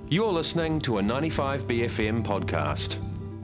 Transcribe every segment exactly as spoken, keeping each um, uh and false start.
You're listening to a ninety-five B F M podcast.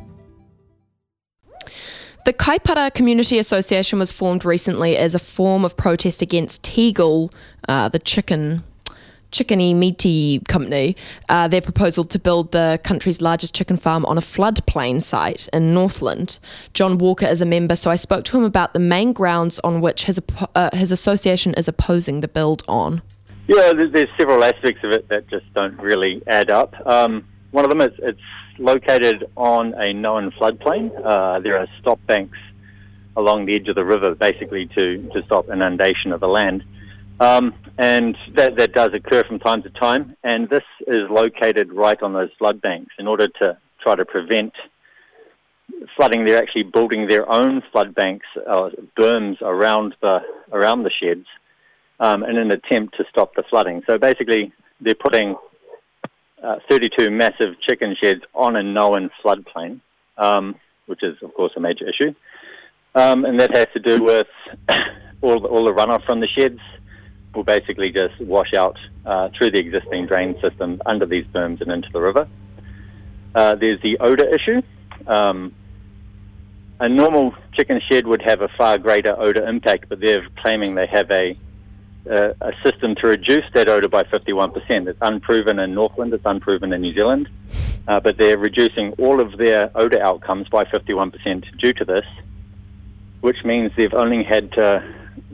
The Kaipara Community Association was formed recently as a form of protest against Tegel, uh, the chicken chickeny meaty company, uh, their proposal to build the country's largest chicken farm on a floodplain site in Northland. John Walker is a member, so I spoke to him about the main grounds on which his uh, his association is opposing the build on. Yeah, there's several aspects of it that just don't really add up. Um, one of them is it's located on a known floodplain. Uh, there are stop banks along the edge of the river, basically to, to stop inundation of the land. Um, and that, that does occur from time to time. And this is located right on those flood banks. In order to try to prevent flooding, they're actually building their own flood banks, uh, berms around the around the sheds, um, in an attempt to stop the flooding. So basically, they're putting Uh, thirty-two massive chicken sheds on a known floodplain, um, which is, of course, a major issue. Um, and that has to do with all, the, all the runoff from the sheds will basically just wash out uh, through the existing drain system under these berms and into the river. Uh, there's the odour issue. Um, a normal chicken shed would have a far greater odour impact, but they're claiming they have a Uh, a system to reduce that odour by fifty-one percent. It's unproven in Northland, it's unproven in New Zealand, uh, but they're reducing all of their odour outcomes by fifty-one percent due to this, which means they've only had to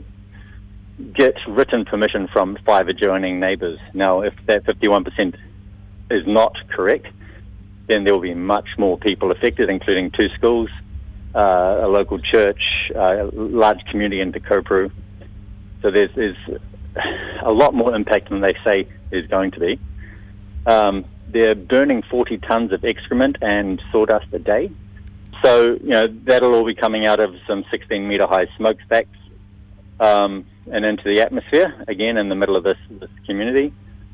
get written permission from five adjoining neighbours. Now, if that fifty-one percent is not correct, then there will be much more people affected, including two schools, uh, a local church, uh, a large community in Te Kaupuru. So there's, there's a lot more impact than they say there's going to be. Um, they're burning forty tonnes of excrement and sawdust a day. So, you know, that'll all be coming out of some sixteen metre high smokestacks um, and into the atmosphere, again, in the middle of this, this community.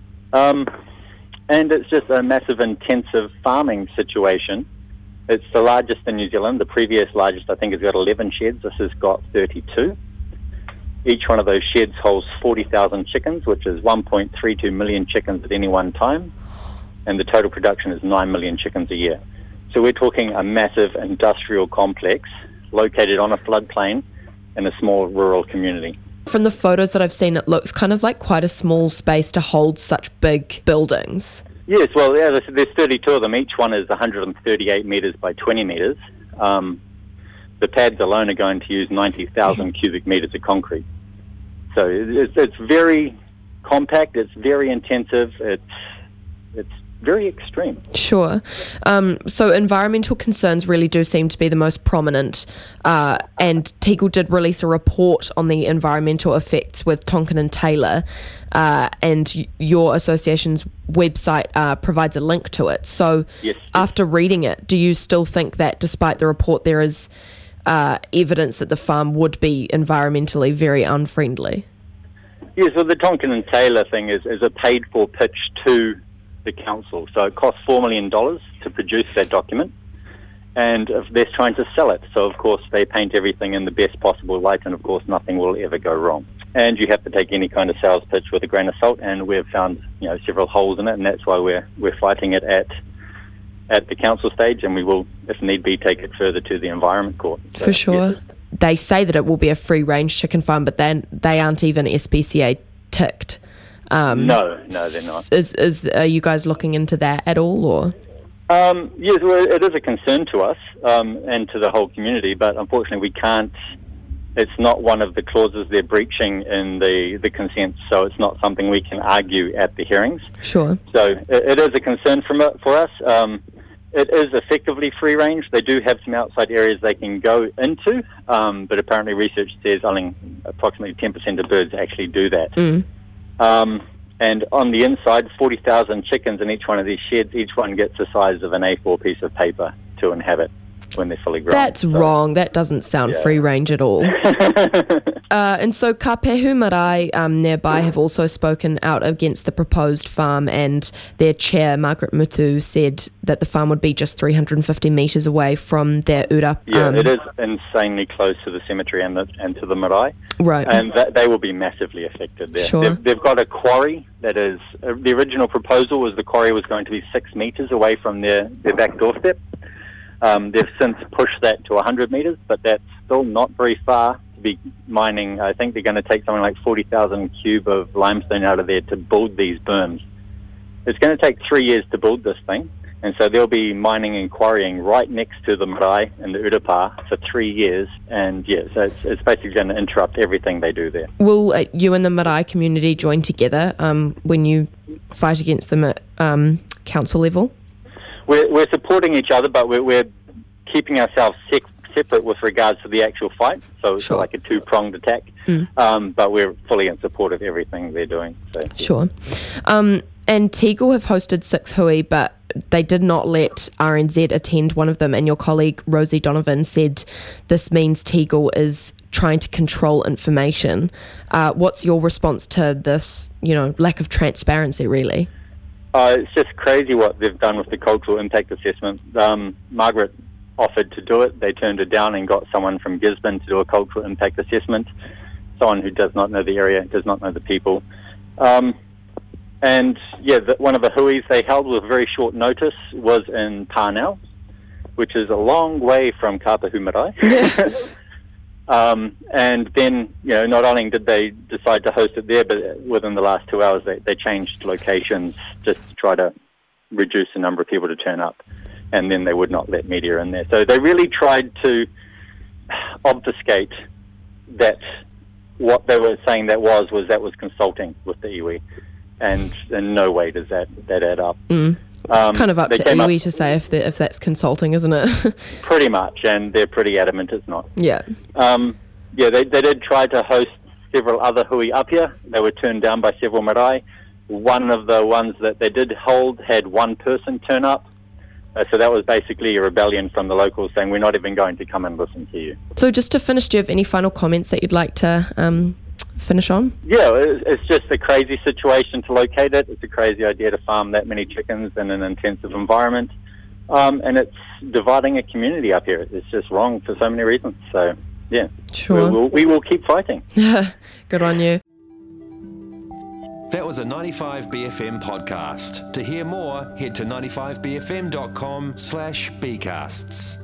Um, and it's just a massive intensive farming situation. It's the largest in New Zealand. The previous largest, I think, has got eleven sheds. This has got thirty-two. Each one of those sheds holds forty thousand chickens, which is one point three two million chickens at any one time, and the total production is nine million chickens a year. So we're talking a massive industrial complex located on a floodplain in a small rural community. From the photos that I've seen, it looks kind of like quite a small space to hold such big buildings. Yes, well, yeah, there's, there's thirty-two of them. Each one is one hundred thirty-eight metres by twenty metres. Um, the pads alone are going to use ninety thousand cubic metres of concrete. So it's, it's very compact, it's very intensive, it's it's very extreme. Sure. Um, so environmental concerns really do seem to be the most prominent, uh, and Tegel did release a report on the environmental effects with Tonkin and Taylor, uh, and y- your association's website uh, provides a link to it. So yes, after reading it, do you still think that despite the report there is Uh, evidence that the farm would be environmentally very unfriendly? Yes, well, the Tonkin and Taylor thing is, is a paid-for pitch to the council. So it costs four million dollars to produce that document, and they're trying to sell it. So, of course, they paint everything in the best possible light, and, of course, nothing will ever go wrong. And you have to take any kind of sales pitch with a grain of salt, and we've found, you know, several holes in it, and that's why we're we're fighting it at at the council stage, and we will, if need be, take it further to the Environment Court. So, For sure. yes. They say that it will be a free-range chicken farm, but then they aren't even S P C A ticked. Um, no, no, they're not. Is, is, are you guys looking into that at all, or? Um, yes, well, it is a concern to us um, and to the whole community, but unfortunately we can't, it's not one of the clauses they're breaching in the, the consent, so it's not something we can argue at the hearings. Sure. So it, it is a concern from, for us. Um, it is effectively free range. They do have some outside areas they can go into, um, but apparently research says only approximately ten percent of birds actually do that. Mm. Um, and on the inside, forty thousand chickens in each one of these sheds. Each one gets the size of an A four piece of paper to inhabit. when they're fully grown. That's so. wrong. That doesn't sound Yeah. free range at all. uh, and so Ka Pehu Marae um, nearby have also spoken out against the proposed farm, and their chair, Margaret Mutu, said that the farm would be just three hundred fifty metres away from their ura. Yeah, um, it is insanely close to the cemetery and, the, and to the marae. Right. And that, they will be massively affected there. Sure. They've, they've got a quarry that is, uh, the original proposal was the quarry was going to be six metres away from their, their back doorstep. Um, they've since pushed that to one hundred metres, but that's still not very far to be mining. I think they're going to take something like forty thousand cube of limestone out of there to build these berms. It's going to take three years to build this thing, and so they'll be mining and quarrying right next to the marae and the urapa for three years, and yeah, so it's, it's basically going to interrupt everything they do there. Will uh, you and the marae community join together um, when you fight against them at um, council level? We're, we're supporting each other, but we're, we're keeping ourselves sec- separate with regards to the actual fight. So it's Sure. like a two-pronged attack. Mm. Um, but we're fully in support of everything they're doing. So, yeah. Sure. Um, and Tegel have hosted six hui, but they did not let R N Z attend one of them. And your colleague Rosie Donovan said this means Tegel is trying to control information. Uh, what's your response to this, you know, lack of transparency, really? Uh, it's just crazy what they've done with the cultural impact assessment. Um, Margaret offered to do it. They turned it down and got someone from Gisborne to do a cultural impact assessment, someone who does not know the area, does not know the people. Um, and, yeah, the, one of the huis they held with very short notice was in Parnell, which is a long way from Ka Pehu Marae. Yeah. Um, and then, you know, not only did they decide to host it there, but within the last two hours they, they changed locations just to try to reduce the number of people to turn up. And then they would not let media in there. So they really tried to obfuscate that what they were saying that was, was that was consulting with the iwi. And in no way does that, that add up. Mm. Um, It's kind of up they to came iwi up- to say if if that's consulting, isn't it? Pretty much, and they're pretty adamant it's not. Yeah. Um, yeah, they, they did try to host several other hui up here. They were turned down by several marae. One of the ones that they did hold had one person turn up. Uh, so that was basically a rebellion from the locals saying, we're not even going to come and listen to you. So just to finish, do you have any final comments that you'd like to um, finish on? Yeah, it's, it's just a crazy situation to locate it. It's a crazy idea to farm that many chickens in an intensive environment. Um, and it's dividing a community up here. It's just wrong for so many reasons. So, yeah, Sure. we will, we will keep fighting. Good on you. That was a ninety-five B F M podcast. To hear more, head to ninety-five b f m dot com slash bcasts.